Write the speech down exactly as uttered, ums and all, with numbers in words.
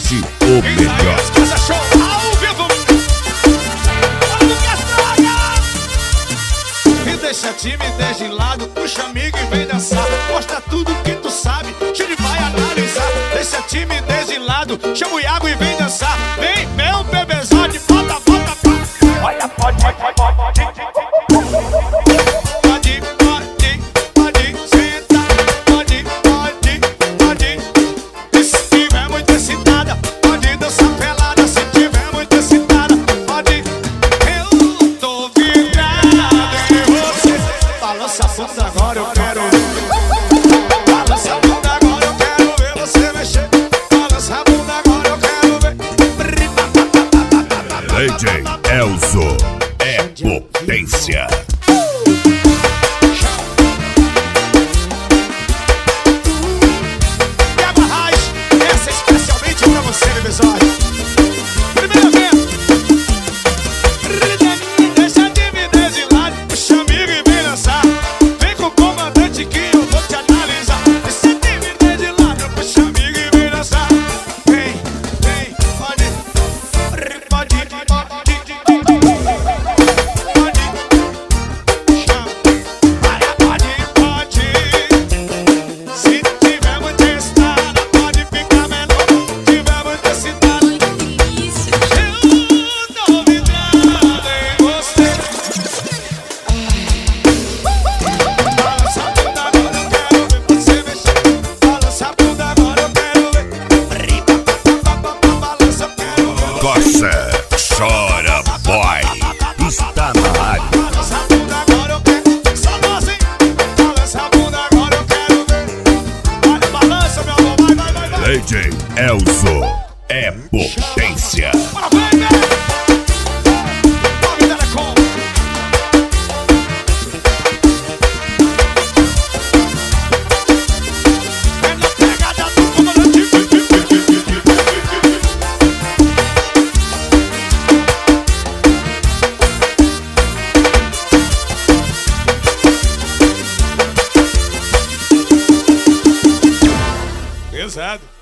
Curte o melhor. E deixa a timidez de lado, puxa amigo e vem dançar. Mostra tudo que tu sabe, Chile vai analisar. Deixa a timidez de lado, chama o Iago e vem dançar. Vem, meu bebezote, volta, volta, volta. Olha, pode, pode, pode, pode, pode. Pode, pode, pode sentar. Pode, pode, pode. E se tiver muito excitada, pode dançar pelada. Se tiver muito excitada, pode. Eu tô vidrado em você. Balança a bunda agora, eu quero ver. Balança a bunda agora, eu quero ver você mexer. Balança a bunda agora, eu quero ver. D J Elzo é potência. Iago Arraes, essa é especialmente pra você, bebezote. Primeira vez. Deixa a timidez de lado, puxa amigo e vem dançar. Vem com o comandante que eu vou te analisar. Deixa a timidez de lado, puxa amigo e vem dançar. Vem, vem, pode, pode, pode, pode, chama, para, pode, pode. Se tiver muito excitada, pode ficar menor. Se tiver muito excitada, eu tô vidrado em você. Balança a bunda agora, eu quero ver você mexer. Balança a bunda agora, eu quero ver. Balança, eu quero ver. Coça, chora, boy. Está na área. Balança a bunda agora, eu quero. Só nós, hein? Balança a bunda agora, eu quero ver. Olha, balança, meu amor, vai, vai, vai, vai. D J Elzo é potência. Bora, vem, né? Nove Telecom. É na pegada do comandante. Pesado.